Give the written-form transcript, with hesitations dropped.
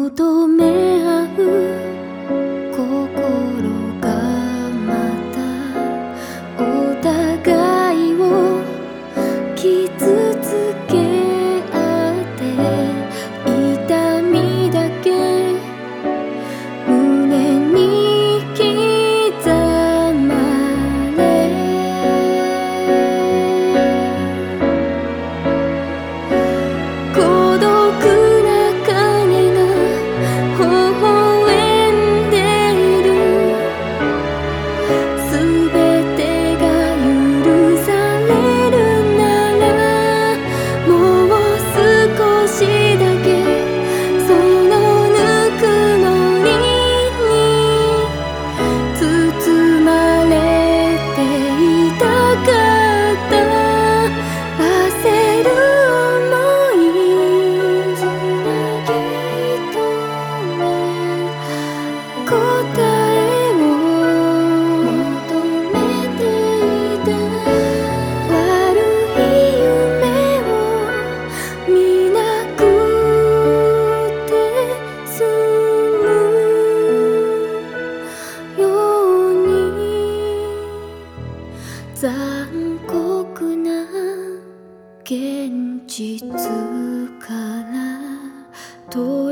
求め合う心がまたお互いを傷つけ合って痛みだけ胸に刻まれ孤独な影が微笑んでいる全てが許されるならもう少しだけそのぬくもりに包まれていたかった焦る想いつなぎ止め答えを求めていた悪い夢を見なくて済むように残酷な現実から